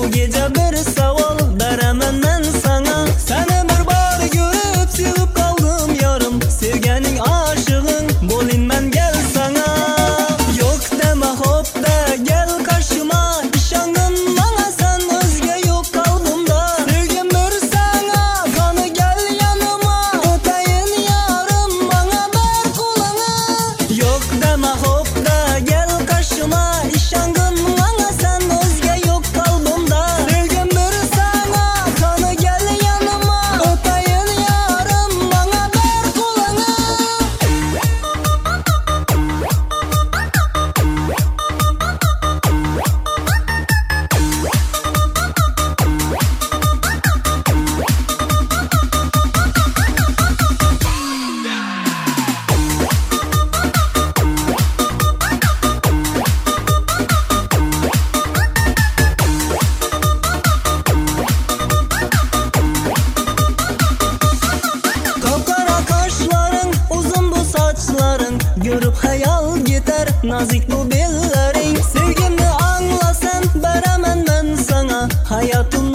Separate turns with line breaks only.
gece bir savol beraman men sana. Seni bir bor görüp sevip kaldım yarım. Sevgening aşığın bolin men gel sana. Yok deme hop da gel karşıma. İşangın bana sen özge yok kalbimda. Sevgim bir sana kanı gel yanıma. Öteyin yarım bana ver kulağını. Yok deme hop da gel karşıma. İşangın bana sen özge yok kalbimda. Sevgim bir sana kanı gel yanıma. Öteyin yarım bana ver kulağını. Kapkara kaşların, uzun bu saçların. Görüp hayal gider, nazik bu bellerin. Sevgimni anlasan, beramen ben sana. Hayatım